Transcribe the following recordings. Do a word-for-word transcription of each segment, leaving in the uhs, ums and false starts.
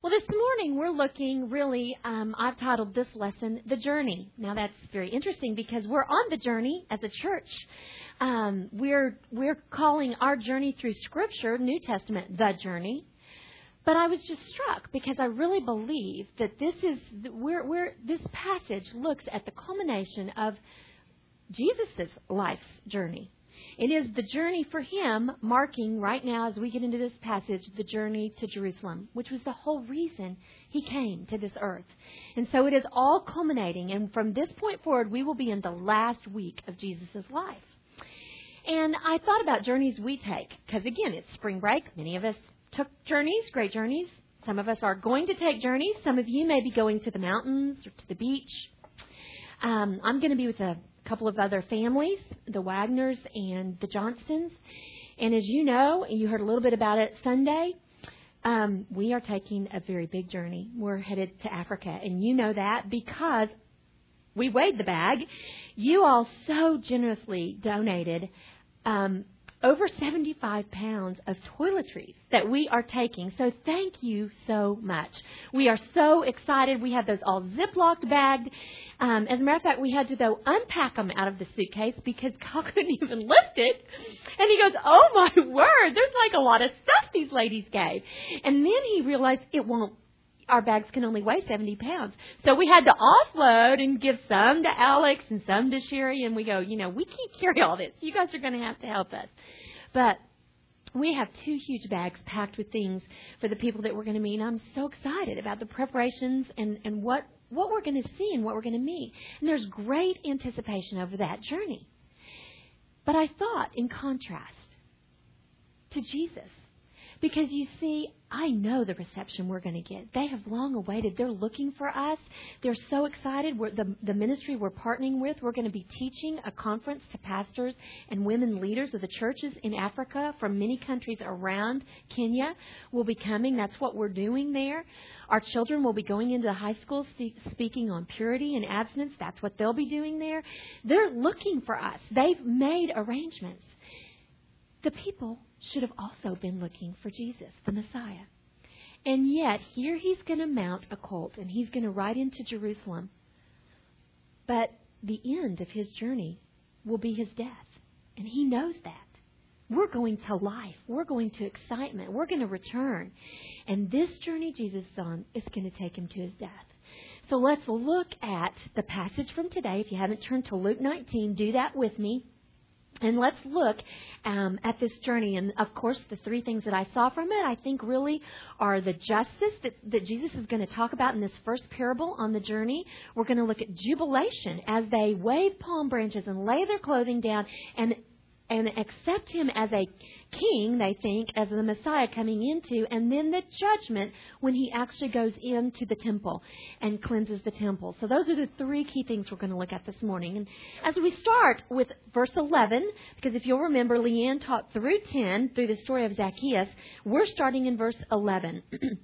Well, this morning we're looking really, um, I've titled this lesson, The Journey. Now that's very interesting because we're on the journey as a church. Um, we're we're calling our journey through Scripture, New Testament, The Journey. But I was just struck because I really believe that this is, we're, we're, this passage looks at the culmination of Jesus' life's journey. It is the journey for him, marking right now as we get into this passage, the journey to Jerusalem, which was the whole reason he came to this earth. And so it is all culminating. And from this point forward, we will be in the last week of Jesus' life. And I thought about journeys we take, because again, it's spring break. Many of us took journeys, great journeys. Some of us are going to take journeys. Some of you may be going to the mountains or to the beach. Um, I'm going to be with a couple of other families, the Wagners and the Johnstons. And as you know, and you heard a little bit about it Sunday, um, we are taking a very big journey. We're headed to Africa. And you know that because we weighed the bag. You all so generously donated um, over seventy-five pounds of toiletries that we are taking. So thank you so much. We are so excited. We have those all Ziploc bagged. Um, as a matter of fact, we had to, though, unpack them out of the suitcase because Kyle couldn't even lift it. And he goes, oh, my word, there's like a lot of stuff these ladies gave. And then he realized it won't, our bags can only weigh seventy pounds. So we had to offload and give some to Alex and some to Sherry. And we go, you know, we can't carry all this. You guys are going to have to help us. But we have two huge bags packed with things for the people that we're going to meet. And I'm so excited about the preparations and, and what, what we're going to see and what we're going to meet. And there's great anticipation over that journey. But I thought in contrast to Jesus, because you see, I know the reception we're going to get. They have long awaited. They're looking for us. They're so excited. We're, the, the ministry we're partnering with, we're going to be teaching a conference to pastors and women leaders of the churches in Africa from many countries around Kenya will be coming. That's what we're doing there. Our children will be going into the high school st- speaking on purity and abstinence. That's what they'll be doing there. They're looking for us. They've made arrangements. The people should have also been looking for Jesus, the Messiah. And yet, here he's going to mount a colt, and he's going to ride into Jerusalem. But the end of his journey will be his death. And he knows that. We're going to life. We're going to excitement. We're going to return. And this journey Jesus is on is going to take him to his death. So let's look at the passage from today. If you haven't turned to Luke nineteen, do that with me. And let's look um, at this journey. And, of course, the three things that I saw from it, I think really are the justice that, that Jesus is going to talk about in this first parable on the journey. We're going to look at jubilation as they wave palm branches and lay their clothing down and and accept him as a king, they think, as the Messiah coming into, and then the judgment when he actually goes into the temple and cleanses the temple. So those are the three key things we're going to look at this morning. And as we start with verse eleven, because if you'll remember, Leanne taught through ten, through the story of Zacchaeus, we're starting in verse eleven.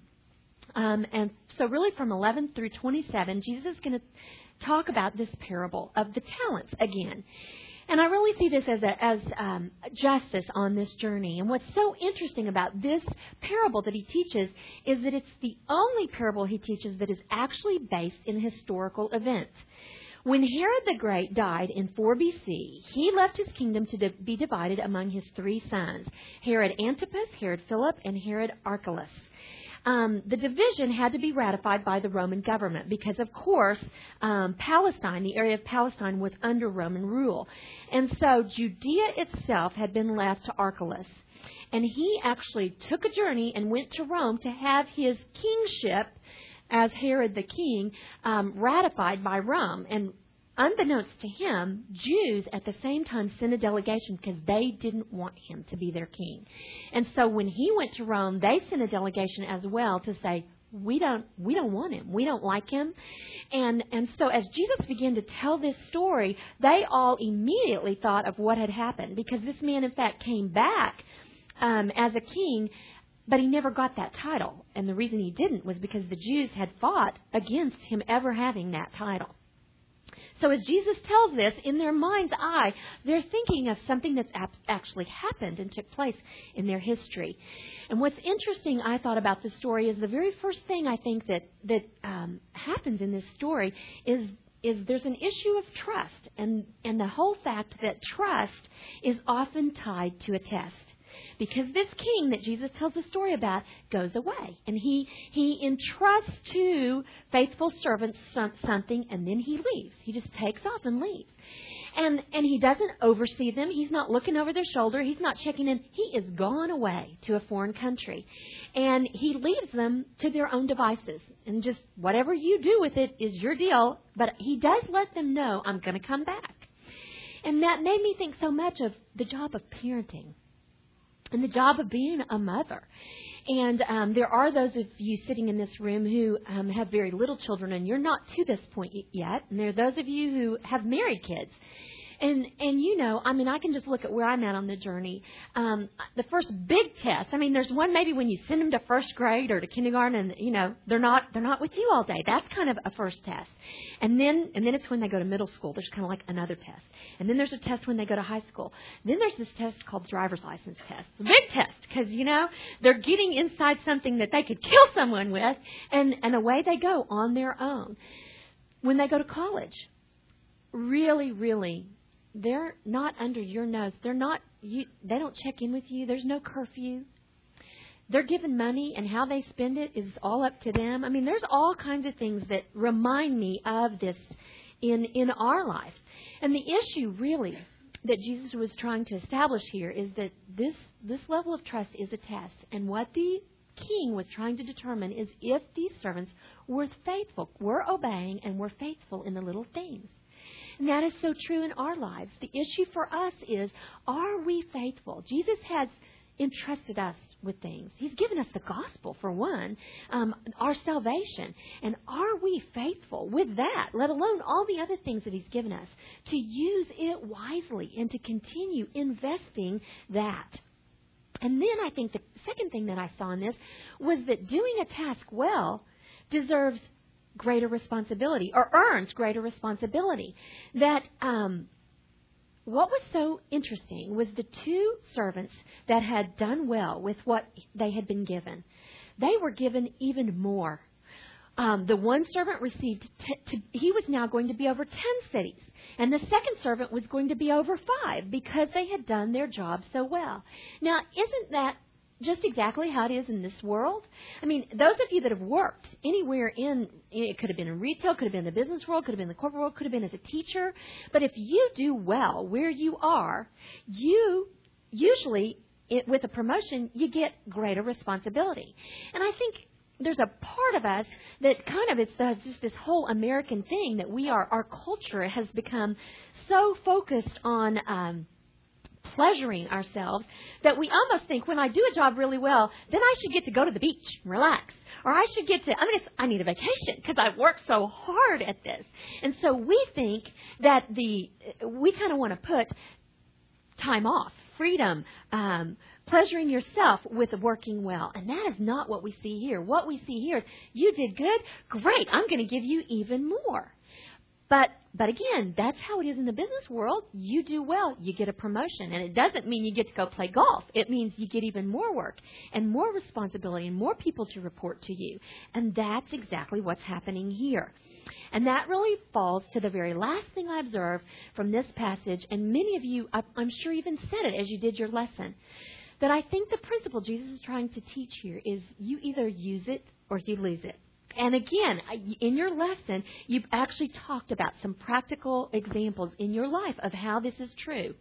um, and so really from eleven through twenty-seven, Jesus is going to talk about this parable of the talents again. And I really see this as a, as um, justice on this journey. And what's so interesting about this parable that he teaches is that it's the only parable he teaches that is actually based in a historical event. When Herod the Great died in four B C, he left his kingdom to de- be divided among his three sons, Herod Antipas, Herod Philip, and Herod Archelaus. Um, the division had to be ratified by the Roman government because, of course, um, Palestine, the area of Palestine, was under Roman rule. And so Judea itself had been left to Archelaus. And he actually took a journey and went to Rome to have his kingship as Herod the king um, ratified by Rome. And unbeknownst to him, Jews at the same time sent a delegation because they didn't want him to be their king. And so when he went to Rome, they sent a delegation as well to say, we don't we don't want him. We don't like him. And and so as Jesus began to tell this story, they all immediately thought of what had happened because this man, in fact, came back um, as a king, but he never got that title. And the reason he didn't was because the Jews had fought against him ever having that title. So as Jesus tells this, in their mind's eye, they're thinking of something that's actually happened and took place in their history. And what's interesting, I thought, about this story is the very first thing I think that, that um, happens in this story is is there's an issue of trust, and, and the whole fact that trust is often tied to a test. Because this king that Jesus tells the story about goes away, and he he entrusts to faithful servants some, something, and then he leaves. He just takes off and leaves. And and he doesn't oversee them. He's not looking over their shoulder. He's not checking in. He is gone away to a foreign country. And he leaves them to their own devices. And just whatever you do with it is your deal. But he does let them know, I'm going to come back. And that made me think so much of the job of parenting and the job of being a mother. And um, there are those of you sitting in this room who um, have very little children, and you're not to this point yet. And there are those of you who have married kids. And, and you know, I mean, I can just look at where I'm at on the journey. Um, the first big test, I mean, there's one maybe when you send them to first grade or to kindergarten and, you know, they're not they're not with you all day. That's kind of a first test. And then and then it's when they go to middle school. There's kind of like another test. And then there's a test when they go to high school. Then there's this test called the driver's license test. It's a big test because, you know, they're getting inside something that they could kill someone with, and, and away they go on their own. When they go to college, really, really, they're not under your nose. They're not. You, they don't check in with you. There's no curfew. They're given money, and how they spend it is all up to them. I mean, there's all kinds of things that remind me of this in in our lives. And the issue, really, that Jesus was trying to establish here is that this this level of trust is a test, and what the king was trying to determine is if these servants were faithful, were obeying, and were faithful in the little things. And that is so true in our lives. The issue for us is, are we faithful? Jesus has entrusted us with things. He's given us the gospel, for one, um, our salvation. And are we faithful with that, let alone all the other things that He's given us, to use it wisely and to continue investing that? And then I think the second thing that I saw in this was that doing a task well deserves greater responsibility, or earns greater responsibility. That um, what was so interesting was the two servants that had done well with what they had been given. They were given even more. Um, the one servant received, t- t- he was now going to be over ten cities. And the second servant was going to be over five because they had done their job so well. Now, isn't that just exactly how it is in this world? I mean, those of you that have worked anywhere in, it could have been in retail, could have been in the business world, could have been in the corporate world, could have been as a teacher. But if you do well where you are, you usually, it, with a promotion, you get greater responsibility. And I think there's a part of us that kind of, it's the, just this whole American thing that we are, our culture has become so focused on um pleasuring ourselves that we almost think, when I do a job really well, then I should get to go to the beach and relax. Or I should get to, I mean, it's, I need a vacation because I've worked so hard at this. And so we think that the, we kind of want to put time off, freedom, um, pleasuring yourself with working well. And that is not what we see here. What we see here is, you did good, great, I'm going to give you even more. But but again, that's how it is in the business world. You do well, you get a promotion. And it doesn't mean you get to go play golf. It means you get even more work and more responsibility and more people to report to you. And that's exactly what's happening here. And that really falls to the very last thing I observed from this passage. And many of you, I'm sure, even said it as you did your lesson. That I think the principle Jesus is trying to teach here is, you either use it or you lose it. And again, in your lesson, you've actually talked about some practical examples in your life of how this is true.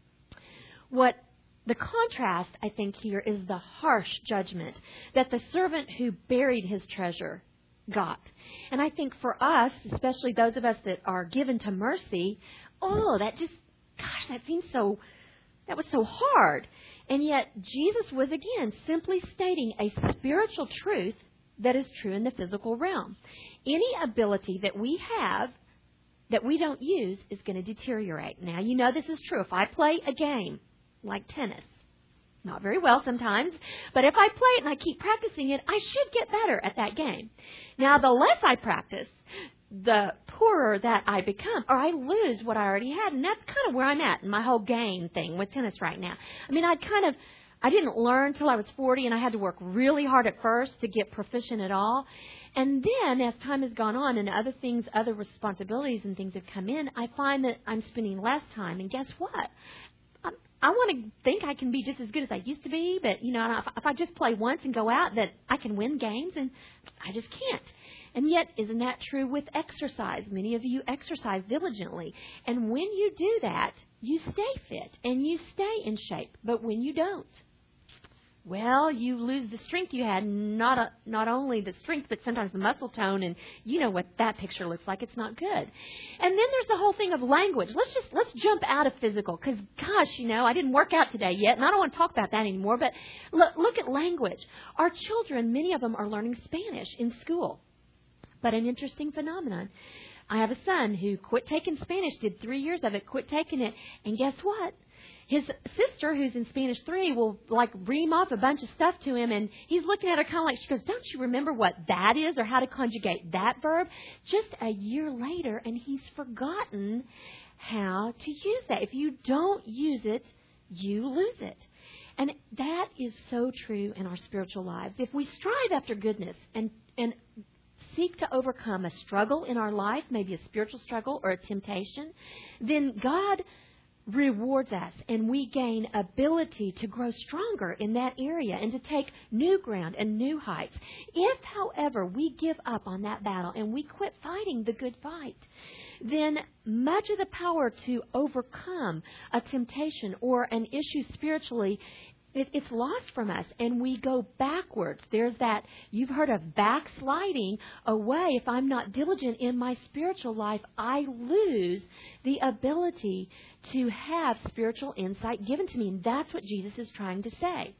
What the contrast, I think, here is the harsh judgment that the servant who buried his treasure got. And I think for us, especially those of us that are given to mercy, oh, that just, gosh, that seems so, that was so hard. And yet Jesus was, again, simply stating a spiritual truth that is true in the physical realm. Any ability that we have that we don't use is going to deteriorate. Now, you know this is true. If I play a game like tennis, not very well sometimes, but if I play it and I keep practicing it, I should get better at that game. Now, the less I practice, the poorer that I become, or I lose what I already had. And that's kind of where I'm at in my whole gain thing with tennis right now. I mean, I kind of, I didn't learn till I was forty, and I had to work really hard at first to get proficient at all. And then as time has gone on and other things, other responsibilities and things have come in, I find that I'm spending less time. And guess what? I'm, I want to think I can be just as good as I used to be, but, you know, if, if I just play once and go out, that I can win games, and I just can't. And yet, isn't that true with exercise? Many of you exercise diligently. And when you do that, you stay fit and you stay in shape. But when you don't, well, you lose the strength you had, not a, not only the strength, but sometimes the muscle tone, and you know what that picture looks like. It's not good. And then there's the whole thing of language. Let's just, let's jump out of physical, because, gosh, you know, I didn't work out today yet, and I don't want to talk about that anymore, but look, look at language. Our children, many of them are learning Spanish in school, but an interesting phenomenon. I have a son who quit taking Spanish, did three years of it, quit taking it, and guess what? His sister, who's in Spanish three, will, like, ream off a bunch of stuff to him, and he's looking at her kind of like, she goes, don't you remember what that is or how to conjugate that verb? Just a year later, and he's forgotten how to use that. If you don't use it, you lose it. And that is so true in our spiritual lives. If we strive after goodness and and seek to overcome a struggle in our life, maybe a spiritual struggle or a temptation, then God rewards us, and we gain ability to grow stronger in that area and to take new ground and new heights. If, however, we give up on that battle and we quit fighting the good fight, then much of the power to overcome a temptation or an issue spiritually, It, it's lost from us, and we go backwards. There's that, you've heard of backsliding away. If I'm not diligent in my spiritual life, I lose the ability to have spiritual insight given to me. And that's what Jesus is trying to say.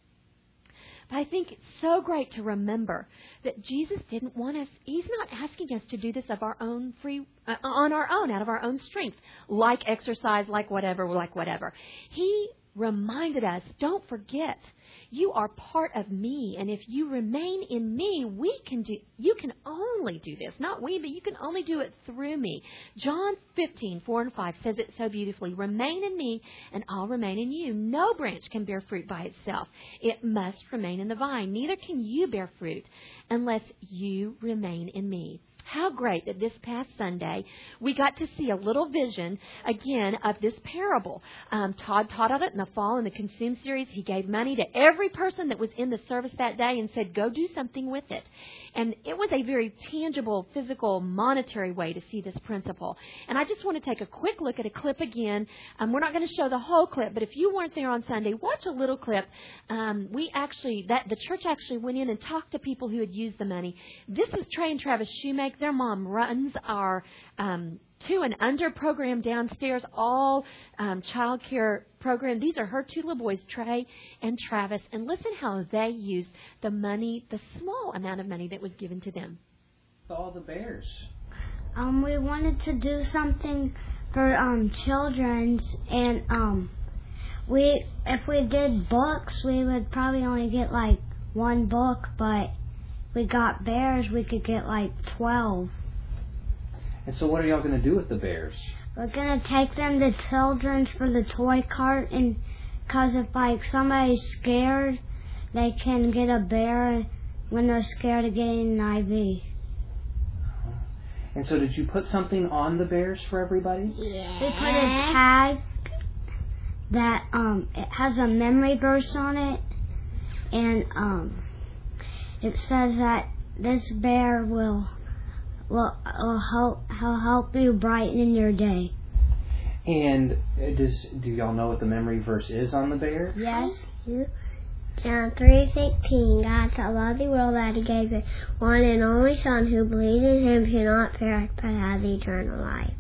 But I think it's so great to remember that Jesus didn't want us, He's not asking us to do this of our own free, uh, on our own, out of our own strength, like exercise, like whatever, like whatever. He reminded us, don't forget, you are part of me, and if you remain in me, we can do, you can only do this, not we, but you can only do it through me. John fifteen, four and five says it so beautifully, remain in me, and I'll remain in you. No branch can bear fruit by itself. It must remain in the vine. Neither can you bear fruit unless you remain in me. How great that this past Sunday we got to see a little vision, again, of this parable. Um, Todd taught on it in the fall in the Consume series. He gave money to every person that was in the service that day and said, go do something with it. And it was a very tangible, physical, monetary way to see this principle. And I just want to take a quick look at a clip again. Um, we're not going to show the whole clip, but if you weren't there on Sunday, watch a little clip. Um, we actually, that the church actually went in and talked to people who had used the money. This is Trey and Travis Shoemake. Their mom runs our um, two and under program downstairs, all um, child care program. These are her two little boys, Trey and Travis. And listen how they used the money, the small amount of money that was given to them. All the bears. Um, we wanted to do something for um children's, and um, we if we did books, we would probably only get like one book, but we got bears, we could get like twelve. And so what are y'all going to do with the bears? We're going to take them to children's for the toy cart, and because if like somebody's scared, they can get a bear when they're scared of getting an I V. And so did you put something on the bears for everybody? Yeah. We put a tag that um it has a memory verse on it, and um it says that this bear will will, will help will help you brighten your day. And does do y'all know what the memory verse is on the bear? Yes. John three sixteen. God so loved the world that He gave His one and only Son, who believes in Him shall not perish but have eternal life.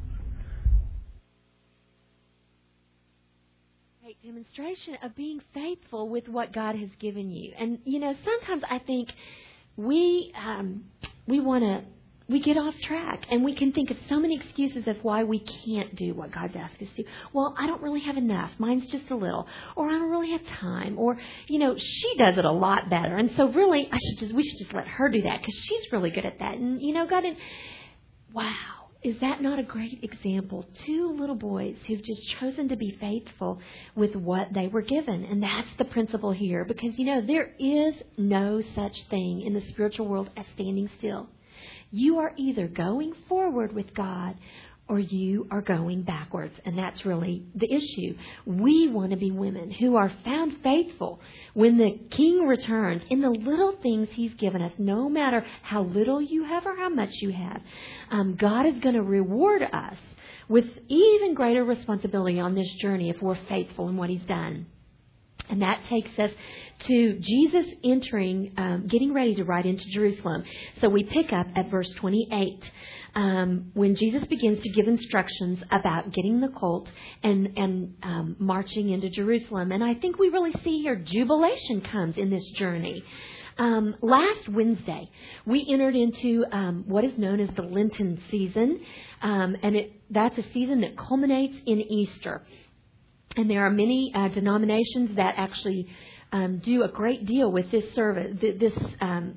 Great demonstration of being faithful with what God has given you. And you know, sometimes I think we um, we want to. We get off track, and we can think of so many excuses of why we can't do what God's asked us to. Well, I don't really have enough. Mine's just a little. Or I don't really have time. Or, you know, she does it a lot better. And so really, I should just we should just let her do that because she's really good at that. And, you know, God, and, wow. Is that not a great example? Two little boys who've just chosen to be faithful with what they were given. And that's the principle here. Because, you know, there is no such thing in the spiritual world as standing still. You are either going forward with God or you are going backwards. And that's really the issue. We want to be women who are found faithful when the King returns in the little things He's given us, no matter how little you have or how much you have. Um, God is going to reward us with even greater responsibility on this journey if we're faithful in what He's done. And that takes us to Jesus entering, um, getting ready to ride into Jerusalem. So we pick up at verse twenty-eight, um, when Jesus begins to give instructions about getting the colt and, and um, marching into Jerusalem. And I think we really see here jubilation comes in this journey. Um, last Wednesday, we entered into um, what is known as the Lenten season. Um, and it, that's a season that culminates in Easter. And there are many uh, denominations that actually um, do a great deal with this service, this um,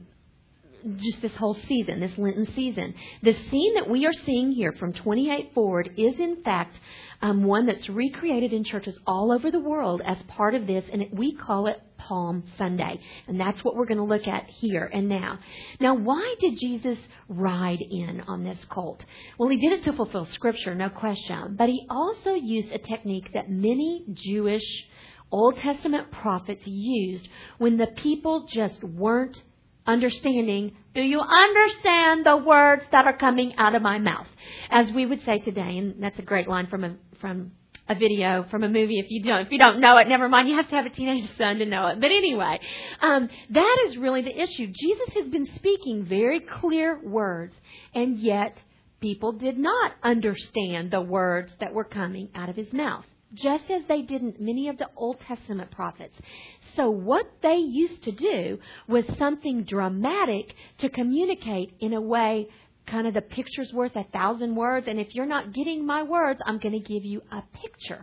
just this whole season, this Lenten season. The scene that we are seeing here from twenty-eight forward is, in fact, um, one that's recreated in churches all over the world as part of this, and it, we call it Palm Sunday. And that's what we're going to look at here and now. Now, why did Jesus ride in on this colt? Well, He did it to fulfill Scripture, no question. But He also used a technique that many Jewish Old Testament prophets used when the people just weren't understanding. Do you understand the words that are coming out of my mouth? As we would say today, and that's a great line from a from a video, from a movie. If you don't, if you don't know it, never mind. You have to have a teenage son to know it. But anyway, um, that is really the issue. Jesus has been speaking very clear words, and yet people did not understand the words that were coming out of His mouth, just as they didn't many of the Old Testament prophets. So what they used to do was something dramatic to communicate in a way, kind of the picture's worth a thousand words. And if you're not getting my words, I'm going to give you a picture.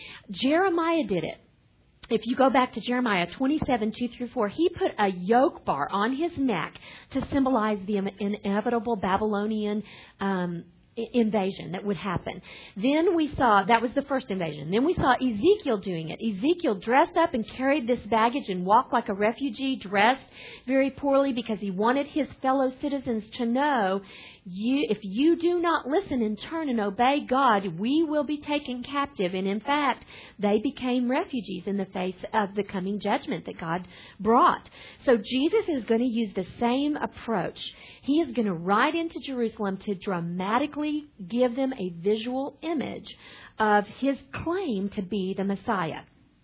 Jeremiah did it. If you go back to Jeremiah twenty-seven, two through four, he put a yoke bar on his neck to symbolize the inevitable Babylonian um invasion that would happen. Then we saw, that was the first invasion. Then we saw Ezekiel doing it. Ezekiel dressed up and carried this baggage and walked like a refugee, dressed very poorly because he wanted his fellow citizens to know, you, if you do not listen and turn and obey God, we will be taken captive. And in fact, they became refugees in the face of the coming judgment that God brought. So Jesus is going to use the same approach. He is going to ride into Jerusalem to dramatically give them a visual image of His claim to be the Messiah.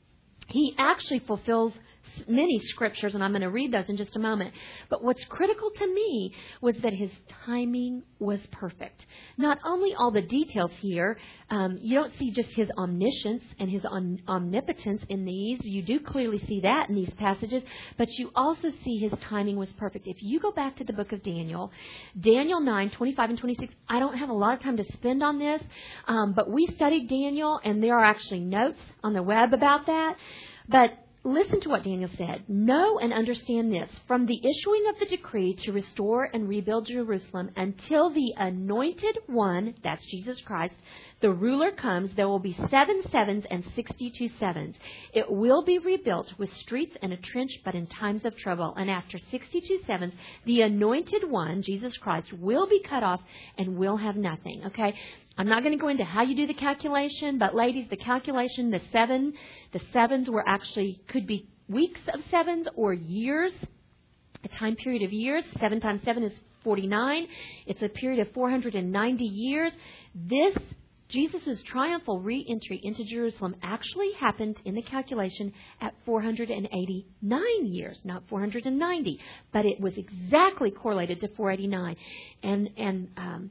He actually fulfills many scriptures, and I'm going to read those in just a moment. But what's critical to me was that His timing was perfect. Not only all the details here, um, you don't see just His omniscience and His om- omnipotence in these. You do clearly see that in these passages, but you also see His timing was perfect. If you go back to the book of Daniel, Daniel nine, twenty-five and twenty-six, I don't have a lot of time to spend on this, um, but we studied Daniel, and there are actually notes on the web about that. But listen to what Daniel said. Know and understand this. From the issuing of the decree to restore and rebuild Jerusalem until the anointed one, that's Jesus Christ, the ruler comes, there will be seven sevens and sixty-two sevens. It will be rebuilt with streets and a trench, but in times of trouble. And after sixty-two sevens, the anointed one, Jesus Christ, will be cut off and will have nothing. Okay? I'm not going to go into how you do the calculation, but ladies, the calculation, the seven, the sevens were actually, could be weeks of sevens or years, a time period of years. Seven times seven is forty-nine. It's a period of four hundred ninety years. This, Jesus' triumphal re-entry into Jerusalem actually happened in the calculation at four hundred eighty-nine years, not four hundred ninety, but it was exactly correlated to four eighty-nine. And, and, um,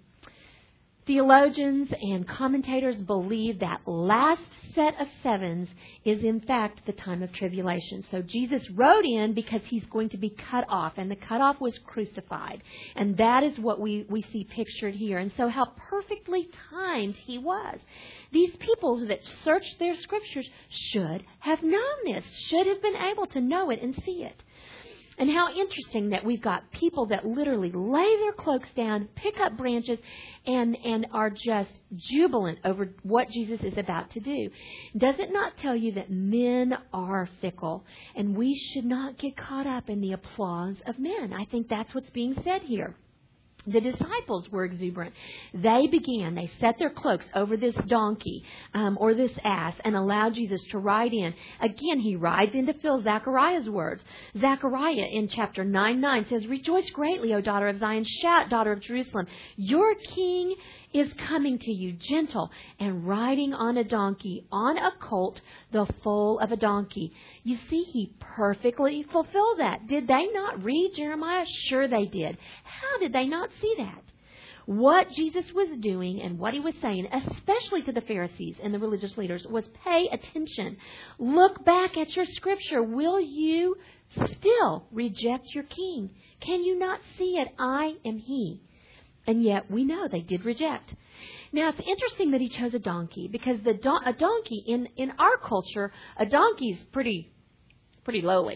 theologians and commentators believe that last set of sevens is in fact the time of tribulation. So Jesus rode in because He's going to be cut off, and the cutoff was crucified. And that is what we, we see pictured here. And so how perfectly timed He was. These people that searched their scriptures should have known this, should have been able to know it and see it. And how interesting that we've got people that literally lay their cloaks down, pick up branches, and, and are just jubilant over what Jesus is about to do. Does it not tell you that men are fickle, and we should not get caught up in the applause of men? I think that's what's being said here. The disciples were exuberant. They began, they set their cloaks over this donkey um, or this ass and allowed Jesus to ride in. Again, he rides in to fill Zechariah's words. Zechariah in chapter nine nine says, "Rejoice greatly, O daughter of Zion. Shout, daughter of Jerusalem. Your king is coming to you, gentle and riding on a donkey, on a colt, the foal of a donkey." You see, he perfectly fulfilled that. Did they not read Jeremiah? Sure they did. How did they not see that? What Jesus was doing and what he was saying, especially to the Pharisees and the religious leaders, was pay attention. Look back at your scripture. Will you still reject your king? Can you not see it? I am he. And yet we know they did reject. Now, it's interesting that he chose a donkey, because the don- a donkey in, in our culture, a donkey's pretty pretty lowly.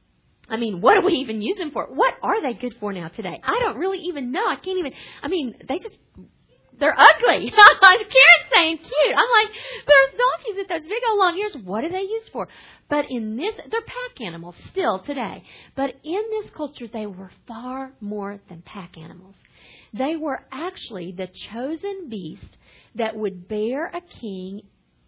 I mean, what do we even use them for? What are they good for now today? I don't really even know. I can't even, I mean, they just, they're ugly. Karen's saying cute. I'm like, there's donkeys with those big old long ears. What are they used for? But in this, they're pack animals still today. But in this culture, they were far more than pack animals. They were actually the chosen beast that would bear a king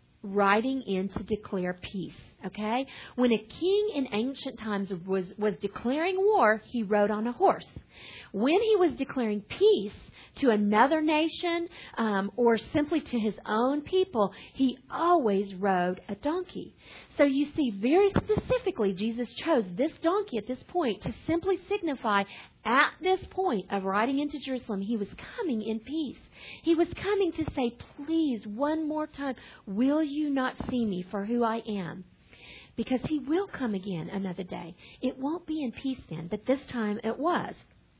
riding in to declare peace. Okay? When a king in ancient times was, was declaring war, he rode on a horse. When he was declaring peace to another nation um, or simply to his own people, he always rode a donkey. So you see, very specifically, Jesus chose this donkey at this point to simply signify at this point of riding into Jerusalem, he was coming in peace. He was coming to say, please, one more time, will you not see me for who I am? Because he will come again another day. It won't be in peace then, but this time it was.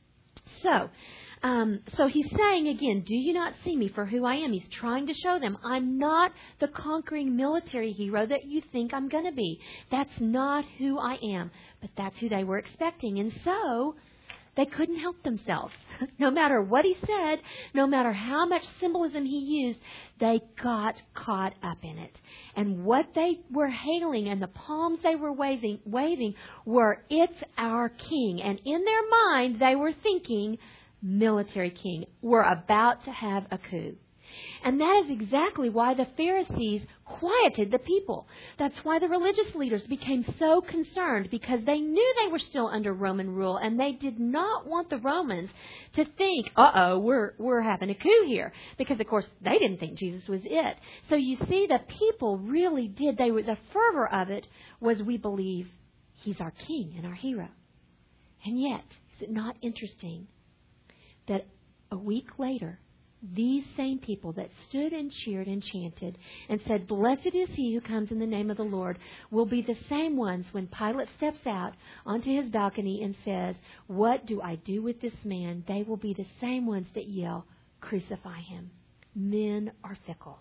So, um, so he's saying again, do you not see me for who I am? He's trying to show them, I'm not the conquering military hero that you think I'm going to be. That's not who I am. But that's who they were expecting. And so they couldn't help themselves. No matter what he said, no matter how much symbolism he used, they got caught up in it. And what they were hailing and the palms they were waving, waving were, it's our king. And in their mind, they were thinking, military king. We're about to have a coup. And that is exactly why the Pharisees quieted the people. That's why the religious leaders became so concerned, because they knew they were still under Roman rule, and they did not want the Romans to think, uh-oh, we're we're having a coup here. Because, of course, they didn't think Jesus was it. So you see, the people really did. They were, the fervor of it was, we believe he's our king and our hero. And yet, is it not interesting that a week later, these same people that stood and cheered and chanted and said, blessed is he who comes in the name of the Lord, will be the same ones when Pilate steps out onto his balcony and says, what do I do with this man? They will be the same ones that yell, crucify him. Men are fickle.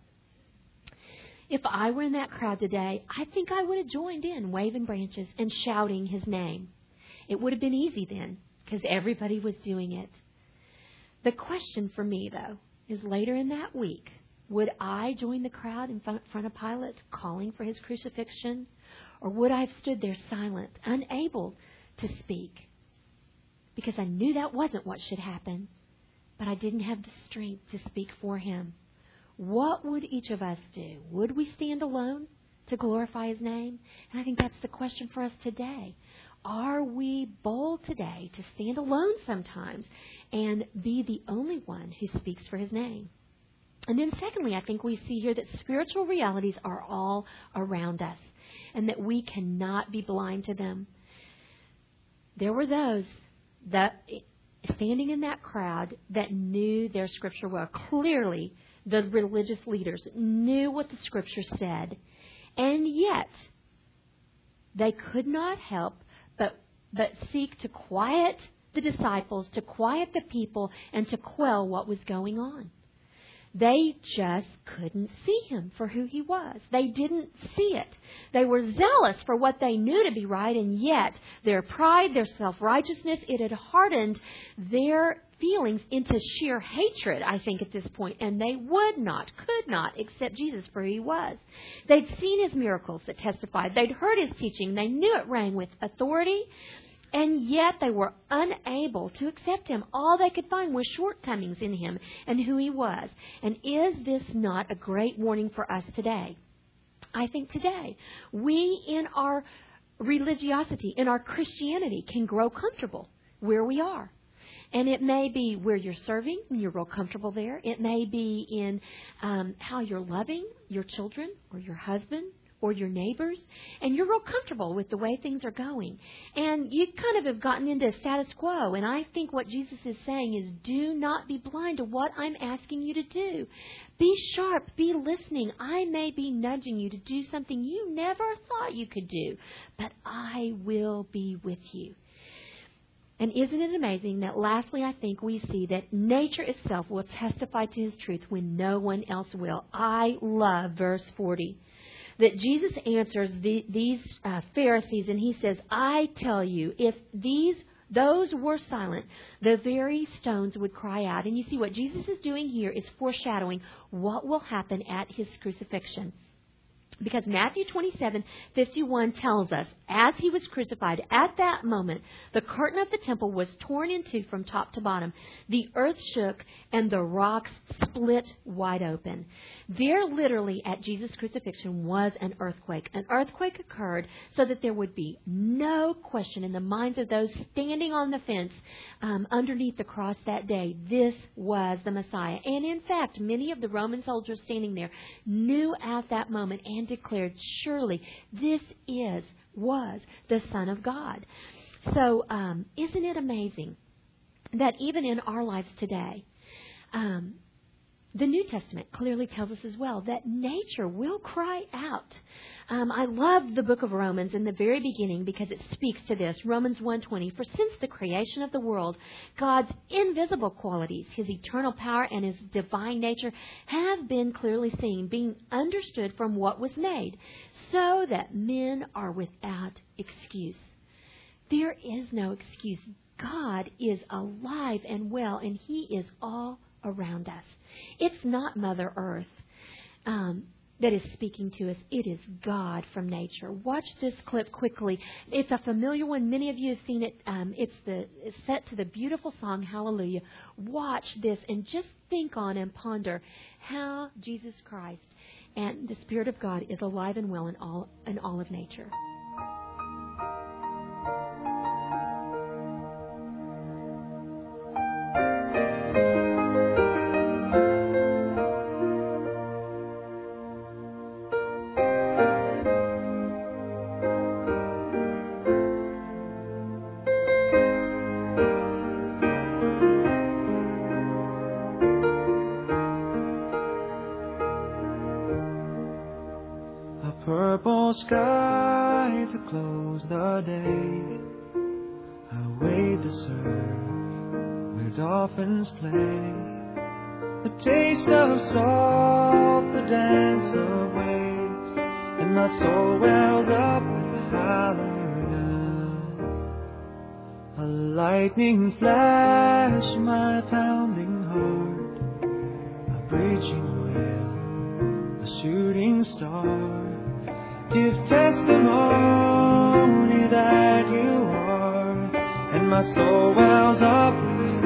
If I were in that crowd today, I think I would have joined in, waving branches and shouting his name. It would have been easy then, because everybody was doing it. The question for me, though, is later in that week, would I join the crowd in front of Pilate calling for his crucifixion? Or would I have stood there silent, unable to speak? Because I knew that wasn't what should happen, but I didn't have the strength to speak for him. What would each of us do? Would we stand alone to glorify his name? And I think that's the question for us today. Are we bold today to stand alone sometimes and be the only one who speaks for his name? And then secondly, I think we see here that spiritual realities are all around us and that we cannot be blind to them. There were those that standing in that crowd that knew their scripture well. Clearly, the religious leaders knew what the scripture said, and yet they could not help But, but seek to quiet the disciples, to quiet the people, and to quell what was going on. They just couldn't see him for who he was. They didn't see it. They were zealous for what they knew to be right, and yet their pride, their self-righteousness, it had hardened their feelings into sheer hatred, I think, at this point, and they would not, could not accept Jesus for who he was. They'd seen his miracles that testified. They'd heard his teaching. They knew it rang with authority. And yet they were unable to accept him. All they could find was shortcomings in him and who he was. And is this not a great warning for us today? I think today we in our religiosity, in our Christianity, can grow comfortable where we are. And it may be where you're serving and you're real comfortable there. It may be in um, how you're loving your children or your husband or your neighbors, and you're real comfortable with the way things are going. And you kind of have gotten into status quo, and I think what Jesus is saying is do not be blind to what I'm asking you to do. Be sharp, be listening. I may be nudging you to do something you never thought you could do, but I will be with you. And isn't it amazing that lastly, I think we see that nature itself will testify to his truth when no one else will. I love verse forty. That Jesus answers the, these uh, Pharisees, and he says, I tell you, if these those were silent, the very stones would cry out. And you see what Jesus is doing here is foreshadowing what will happen at his crucifixion. Because Matthew twenty-seven fifty-one tells us, as he was crucified, at that moment, the curtain of the temple was torn in two from top to bottom. The earth shook and the rocks split wide open. There literally at Jesus' crucifixion was an earthquake. An earthquake occurred so that there would be no question in the minds of those standing on the fence um, underneath the cross that day. This was the Messiah. And in fact, many of the Roman soldiers standing there knew at that moment and declared, surely this is, was the Son of God. So um, isn't it amazing that even in our lives today, um, the New Testament clearly tells us as well that nature will cry out. Um, I love the book of Romans in the very beginning because it speaks to this. Romans one twenty, for since the creation of the world, God's invisible qualities, his eternal power and his divine nature have been clearly seen, being understood from what was made, so that men are without excuse. There is no excuse. God is alive and well, and he is all around us. It's not Mother Earth um, that is speaking to us. It is God from nature. Watch this clip quickly. It's a familiar one. Many of you have seen it. Um, it's the it's set to the beautiful song, Hallelujah. Watch this and just think on and ponder how Jesus Christ and the Spirit of God is alive and well in all in all of nature. Sky to close the day, I wade the surf where dolphins play, the taste of salt, the dance of waves, and my soul wells up with hallelujah. A lightning flash, my pounding heart, a breaching whale, a shooting star. Give testimony that you are, and my soul wells up with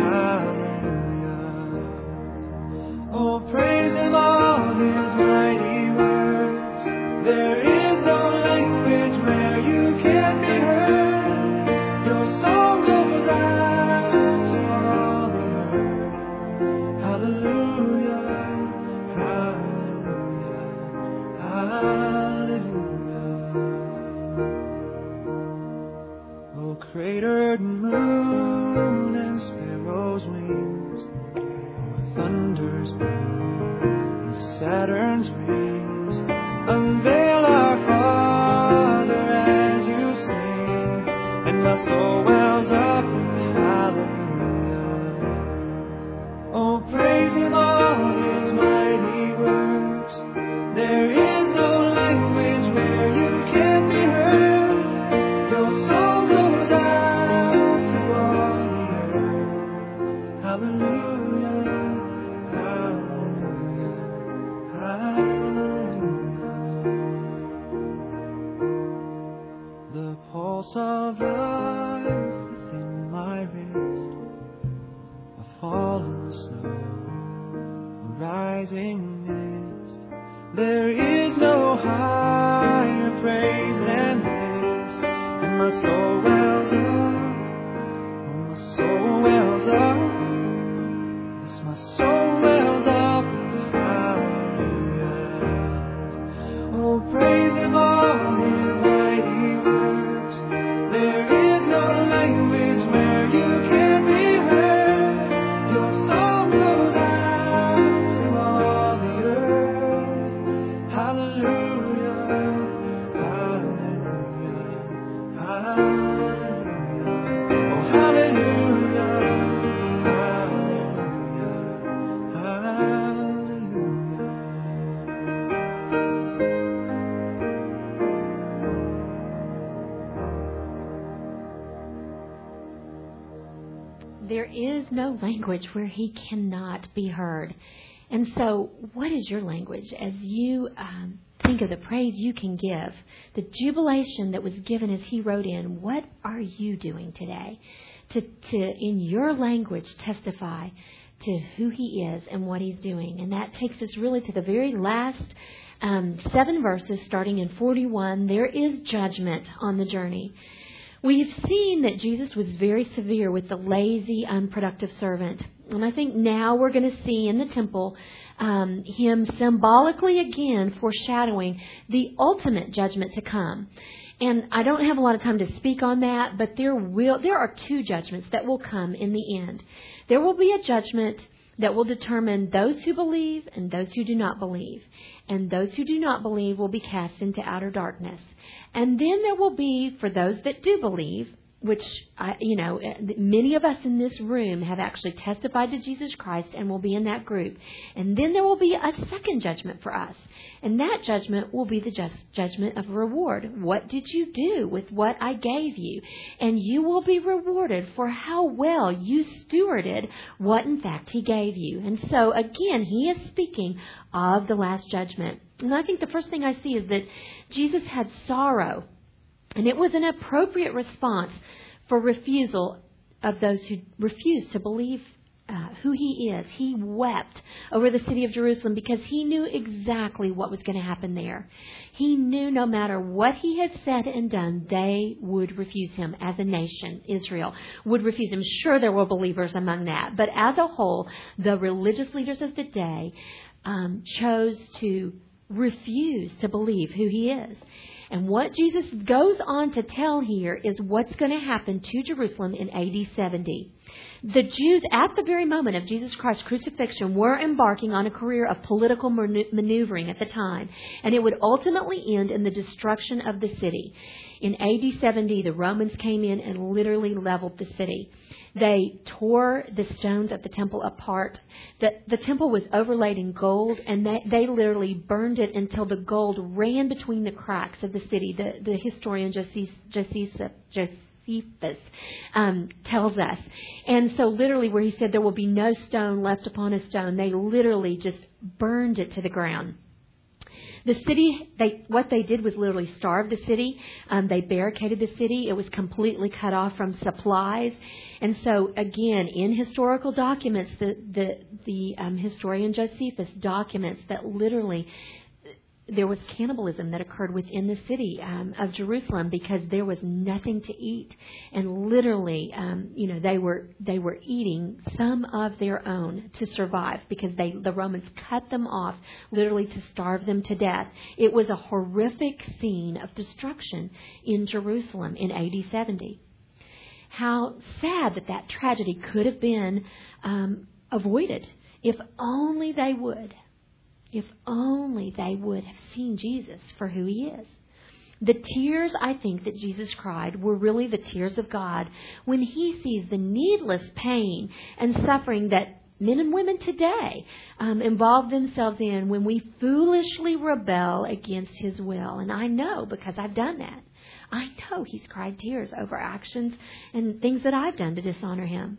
hallelujah. Oh, praise him, all his mighty words. There is no language where you can be heard. Your song goes out to all the earth. Hallelujah, hallelujah, hallelujah. Cratered moon and rising mist. There is no higher praise than this, and my soul wells up, oh my soul wells up, yes my soul wells up with hallelujah. Oh praise Him all His mighty works, there is no language where you can be heard, your song goes out to all the earth. Hallelujah, hallelujah, hallelujah, oh hallelujah, hallelujah, hallelujah. There is no language where He cannot be heard. And so, what is your language as you um, think of the praise you can give, the jubilation that was given as He wrote in? What are you doing today to, to in your language, testify to who He is and what He's doing? And that takes us really to the very last um, seven verses, starting in forty-one. There is judgment on the journey. We've seen that Jesus was very severe with the lazy, unproductive servant. And I think now we're going to see in the temple um, Him symbolically again foreshadowing the ultimate judgment to come. And I don't have a lot of time to speak on that, but there will there are two judgments that will come in the end. There will be a judgment that will determine those who believe and those who do not believe. And those who do not believe will be cast into outer darkness. And then there will be, for those that do believe, which, I, you know, many of us in this room have actually testified to Jesus Christ and will be in that group. And then there will be a second judgment for us. And that judgment will be the just judgment of reward. What did you do with what I gave you? And you will be rewarded for how well you stewarded what, in fact, He gave you. And so, again, He is speaking of the last judgment. And I think the first thing I see is that Jesus had sorrow. And it was an appropriate response for refusal of those who refused to believe uh, who He is. He wept over the city of Jerusalem because He knew exactly what was going to happen there. He knew no matter what He had said and done, they would refuse Him as a nation. Israel would refuse Him. Sure, there were believers among that. But as a whole, the religious leaders of the day um, chose to refuse to believe who He is. And what Jesus goes on to tell here is what's going to happen to Jerusalem in A D seventy. The Jews, at the very moment of Jesus Christ's crucifixion, were embarking on a career of political maneuvering at the time. And it would ultimately end in the destruction of the city. In A D seventy, the Romans came in and literally leveled the city. They tore the stones of the temple apart. The, the temple was overlaid in gold, and they, they literally burned it until the gold ran between the cracks of the city. The, the historian Josephus, Josephus, Josephus um, tells us. And so literally where he said there will be no stone left upon a stone, they literally just burned it to the ground. The city, they, what they did was literally starve the city. Um, they barricaded the city. It was completely cut off from supplies. And so, again, in historical documents, the, the, the um, historian Josephus documents that literally there was cannibalism that occurred within the city um, of Jerusalem because there was nothing to eat, and literally, um, you know, they were they were eating some of their own to survive because they the Romans cut them off literally to starve them to death. It was a horrific scene of destruction in Jerusalem in A D seventy. How sad that that tragedy could have been um, avoided if only they would. If only they would have seen Jesus for who He is. The tears, I think, that Jesus cried were really the tears of God when He sees the needless pain and suffering that men and women today um, involve themselves in when we foolishly rebel against His will. And I know because I've done that. I know He's cried tears over actions and things that I've done to dishonor Him.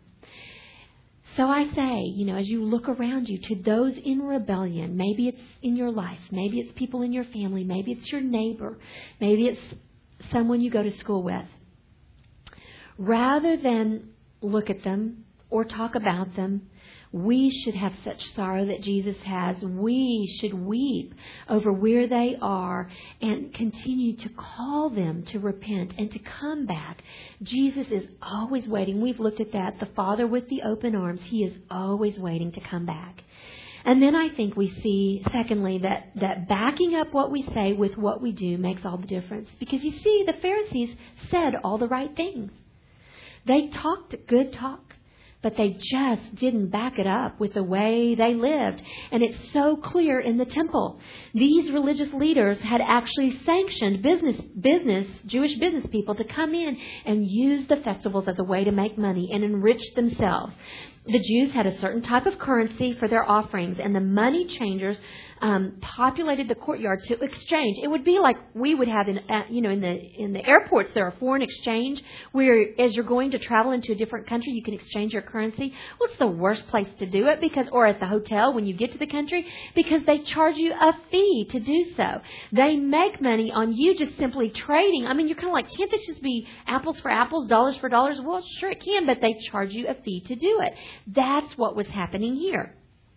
So I say, you know, as you look around you, to those in rebellion, maybe it's in your life, maybe it's people in your family, maybe it's your neighbor, maybe it's someone you go to school with. Rather than look at them or talk about them. We should have such sorrow that Jesus has. We should weep over where they are and continue to call them to repent and to come back. Jesus is always waiting. We've looked at that. The Father with the open arms. He is always waiting to come back. And then I think we see, secondly, that, that backing up what we say with what we do makes all the difference. Because you see, the Pharisees said all the right things. They talked good talk. But they just didn't back it up with the way they lived. And it's so clear in the temple. These religious leaders had actually sanctioned business, business, Jewish business people to come in and use the festivals as a way to make money and enrich themselves. The Jews had a certain type of currency for their offerings, and the money changers um, populated the courtyard to exchange. It would be like we would have in, uh, you know, in the in the airports. There are foreign exchange where, as you're going to travel into a different country, you can exchange your currency. Well, it's the worst place to do it because, or at the hotel when you get to the country, because they charge you a fee to do so. They make money on you just simply trading. I mean, you're kind of like, can't this just be apples for apples, dollars for dollars? Well, sure it can, but they charge you a fee to do it. That's what was happening here.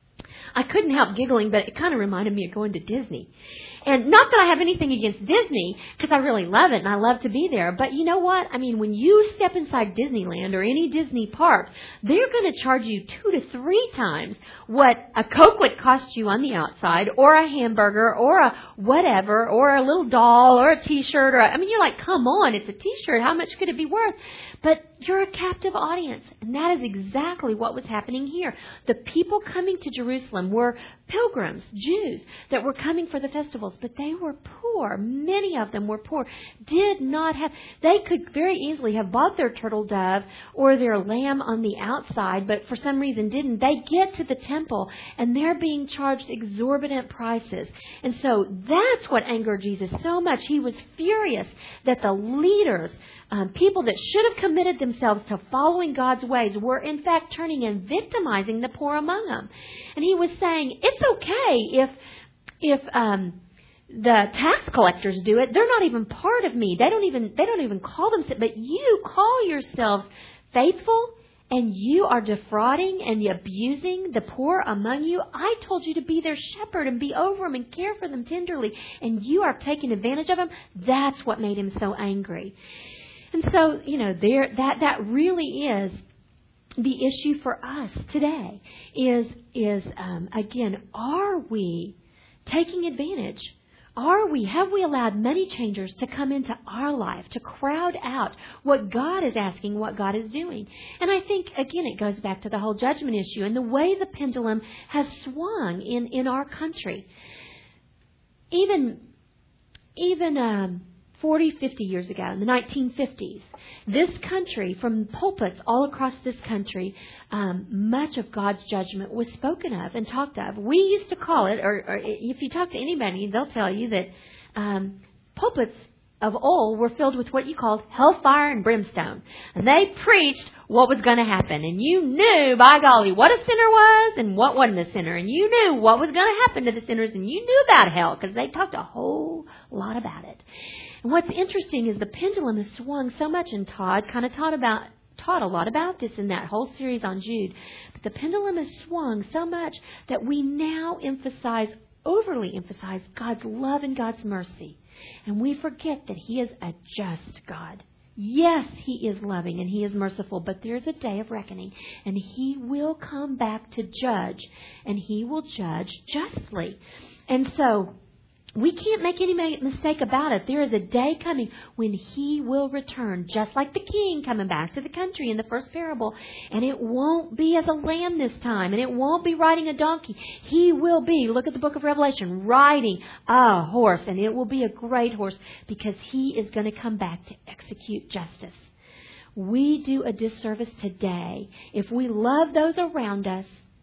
I couldn't help giggling, but it kind of reminded me of going to Disney. And not that I have anything against Disney, because I really love it and I love to be there. But you know what? I mean, when you step inside Disneyland or any Disney park, they're going to charge you two to three times what a Coke would cost you on the outside, or a hamburger, or a whatever, or a little doll, or a T-shirt. Or a, I mean, you're like, come on, it's a T-shirt. How much could it be worth? But you're a captive audience. And that is exactly what was happening here. The people coming to Jerusalem were pilgrims, Jews, that were coming for the festivals. But they were poor. Many of them were poor. Did not have, they could very easily have bought their turtle dove or their lamb on the outside, but for some reason didn't. They get to the temple and they're being charged exorbitant prices. And so that's what angered Jesus so much. He was furious that the leaders, Um, people that should have committed themselves to following God's ways were in fact turning and victimizing the poor among them. And he was saying, it's okay if if um, the tax collectors do it. They're not even part of me. They don't even they don't even call themselves. But you call yourselves faithful, and you are defrauding and abusing the poor among you. I told you to be their shepherd and be over them and care for them tenderly, and you are taking advantage of them. That's what made him so angry. And so, you know, there that that really is the issue for us today. Is is um, again, are we taking advantage? Are we? Have we allowed money changers to come into our life to crowd out what God is asking, what God is doing? And I think again, it goes back to the whole judgment issue and the way the pendulum has swung in in our country. Even even. Um, forty, fifty years ago, in the nineteen fifties, this country, from pulpits all across this country, um, much of God's judgment was spoken of and talked of. We used to call it, or, or if you talk to anybody, they'll tell you that um, pulpits of old were filled with what you called hellfire and brimstone. And they preached what was going to happen. And you knew, by golly, what a sinner was and what wasn't a sinner. And you knew what was going to happen to the sinners. And you knew about hell because they talked a whole lot about it. And what's interesting is the pendulum has swung so much, and Todd kind of taught about taught a lot about this in that whole series on Jude. But the pendulum has swung so much that we now emphasize, overly emphasize, God's love and God's mercy. And we forget that He is a just God. Yes, He is loving and He is merciful, but there's a day of reckoning, and He will come back to judge, and He will judge justly. And so we can't make any mistake about it. There is a day coming when He will return, just like the king coming back to the country in the first parable. And it won't be as a lamb this time, and it won't be riding a donkey. He will be, look at the book of Revelation, riding a horse, and it will be a great horse because He is going to come back to execute justice. We do a disservice today if we love those around us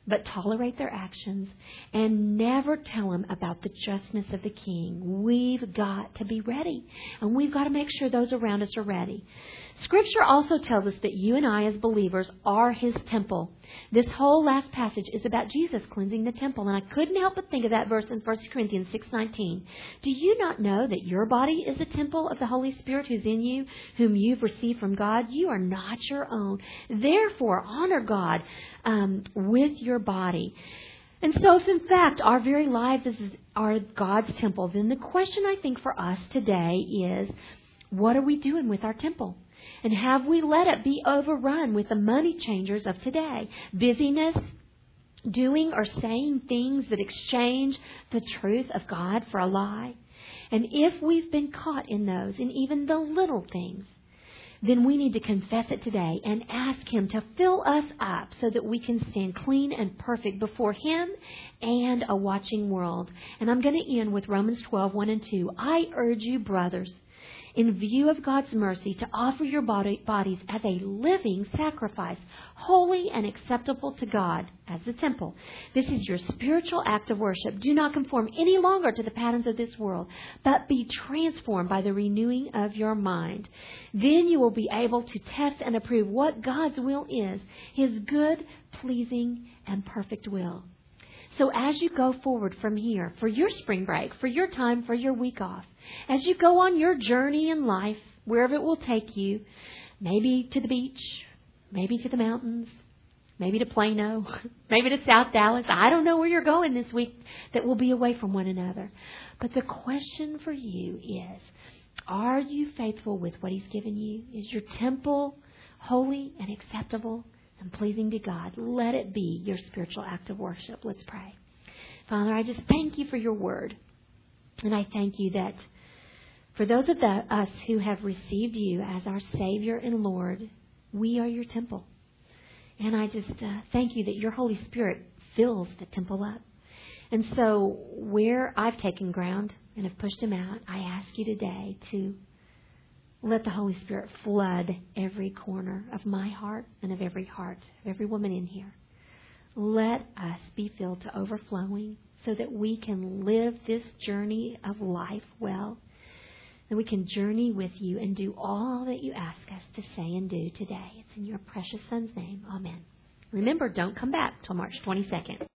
but tolerate their actions and never tell them about the justness of the King. We've got to be ready, and we've got to make sure those around us are ready. Scripture also tells us that you and I as believers are His temple. This whole last passage is about Jesus cleansing the temple, and I couldn't help but think of that verse in First Corinthians six nineteen. Do you not know that your body is a temple of the Holy Spirit who's in you, whom you've received from God? You are not your own. Therefore, honor God um, with your body. And so if in fact our very lives is, are God's temple, then the question I think for us today is, what are we doing with our temple? And have we let it be overrun with the money changers of today? Busyness, doing or saying things that exchange the truth of God for a lie. And if we've been caught in those, in even the little things, then we need to confess it today and ask Him to fill us up so that we can stand clean and perfect before Him and a watching world. And I'm going to end with Romans twelve, one and two. I urge you, brothers, in view of God's mercy, to offer your body, bodies as a living sacrifice, holy and acceptable to God, as the temple. This is your spiritual act of worship. Do not conform any longer to the patterns of this world, but be transformed by the renewing of your mind. Then you will be able to test and approve what God's will is, His good, pleasing, and perfect will. So as you go forward from here, for your spring break, for your time, for your week off, as you go on your journey in life, wherever it will take you, maybe to the beach, maybe to the mountains, maybe to Plano, maybe to South Dallas. I don't know where you're going this week that will be away from one another. But the question for you is, are you faithful with what He's given you? Is your temple holy and acceptable and pleasing to God? Let it be your spiritual act of worship. Let's pray. Father, I just thank you for your word. And I thank you that for those of the, us who have received you as our Savior and Lord, we are your temple. And I just uh, thank you that your Holy Spirit fills the temple up. And so where I've taken ground and have pushed Him out, I ask you today to let the Holy Spirit flood every corner of my heart and of every heart, of every woman in here. Let us be filled to overflowing so that we can live this journey of life well. That we can journey with you and do all that you ask us to say and do today. It's in your precious Son's name. Amen. Remember, don't come back till March twenty-second.